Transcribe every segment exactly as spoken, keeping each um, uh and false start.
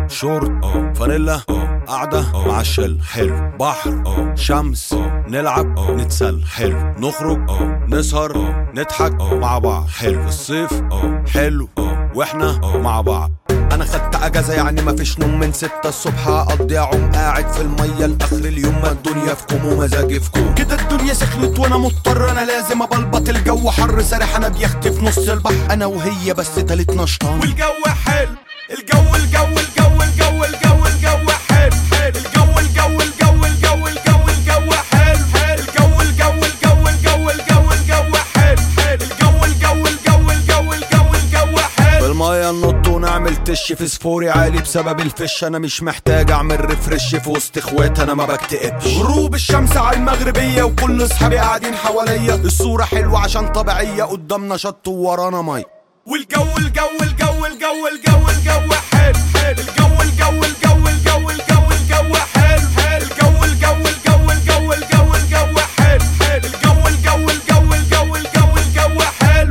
شورت فانيلا قعدة مع الشل حلو بحر شمس نلعب نتسل حلو نخرج نسهر نضحك مع بعض حلو الصيف حلو واحنا مع بعض. انا خدت اجازة يعني مفيش نوم من ستة الصبح اقضي اعوم قاعد في المية لاخر اليوم ما الدنيا في كوم ومزاجي في كوم كده الدنيا سخنت وانا مضطر انا لازم ابلبط الجو حر سارح انا بيختي في نص البحر انا وهي بس تالت نشطان والجو حلو الجو الجو الجو الجو الجو الجو حلو حلو الجو الجو الجو الجو الجو الجو حلو حلو الجو الجو الجو الجو الجو الجو حلو حلو الجو الجو الجو الجو الجو الجو حلو بالمية ننط ونعمل تش في سفوري عالي بسبب الفش انا مش محتاج اعمل ريفرش في وسط اخوات انا ما بكتئبش غروب الشمس على المغربية وكل اصحابي قاعدين حواليا الصورة حلوة عشان طبيعية قدامنا شط وورانا مي والجو الجو الجو الجو الجو الجو حلو حلو الجو الجو الجو الجو الجو الجو حلو حلو الجو الجو الجو الجو الجو الجو حلو حلو الجو الجو الجو الجو الجو الجو حلو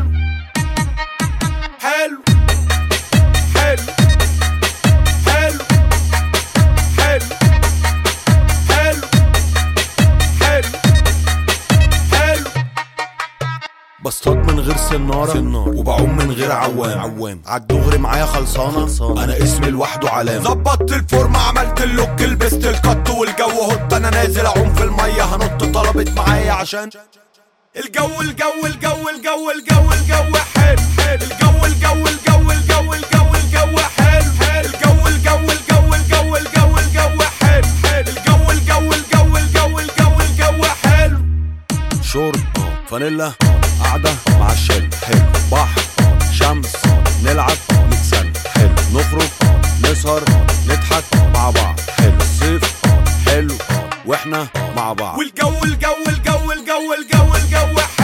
حلو حلو حلو حلو حلو حلو حلو بصطاد من غير سنارة وبعوم من غير عوام عوام عالدغري معايا خلصانة انا اسمي لوحده علامة ظبطت الفورمة عملت اللوك لبست الكت والجو هوت انا نازل اعوم في المية هنط طلبت معايا عشان الجو الجو الجو الجو الجو الجو حلو حلو الجو الجو الجو الجو الجو الجو حلو حلو الجو الجو الجو الجو الجو الجو حلو حلو الجو الجو الجو الجو الجو الجو حلو شورت فانيلا قعدة مع الشل حلو بحر شمس نلعب نتسل حلو نخرج نسهر نضحك مع بعض حلو الصيف حلو واحنا مع بعض والجو الجو الجو الجو الجو الجو